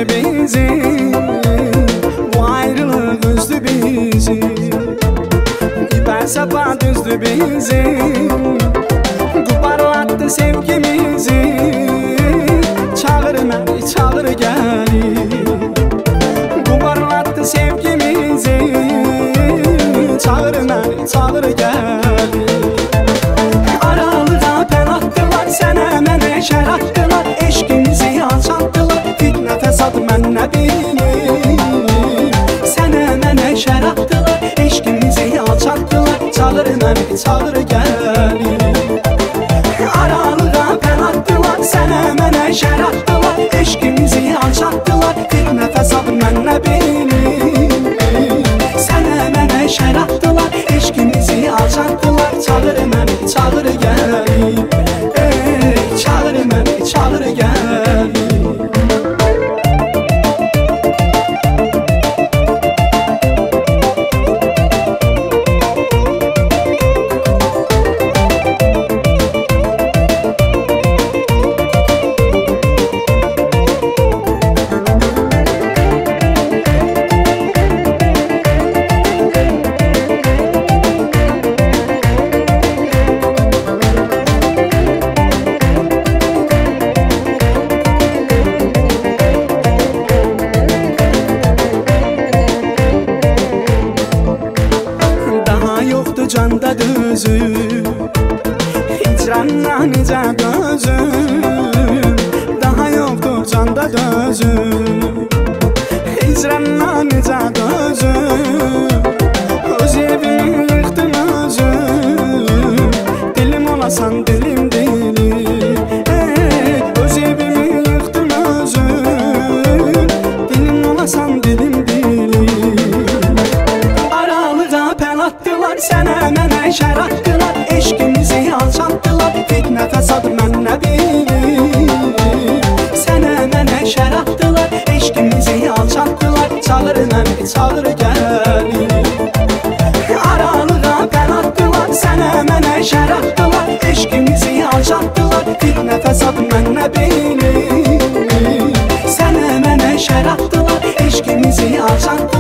üzdü bizi, bu ayrılık üzdü bizi. İper sapa düzdü bizi, kuparlattı sevgimizi. Çağır beni, çağır gel. Kuparlattı sevgimizi. Çağır beni, çağır gel. Aralığa pen attılar, sənə mənə şər attılar. Eşkimizi alçattılar, fitnə fəsad mənə bilir. Sənə mənə şər attılar, eşkimizi alçattılar. Çağır məni, çağır gəl. Aralığa pen attılar, sənə mənə şər attılar. Eşkimizi alçattılar, fitnə fəsad mənə bilir. Sənə mənə şər attılar, eşkimizi alçattılar. Çağır məni, çağır gəl. Çağır məni, çağır gəl. Canda düzüm, hicranla necə dözüm. Daha yoxdur canda dözüm, hicranla necə dözüm. Öz evimi yıxdım özüm, dilim olasan dilim dilim. Öz evimi yıxdım özüm, dilim olasan dilim dilim. Aralığa pen attılar, sənə mənə şər attılar. Eşkimizi alçattılar, fitnə fəsad mənə bilir. Sənə mənə şər attılar, eşkimizi alçattılar. Çağır məni, çağır gəl. Aralığa pen attılar, sənə mənə şər attılar. Eşkimizi alçattılar, fitnə fəsad mənə bilir. Sənə mənə şər attılar, eşkimizi alçattılar.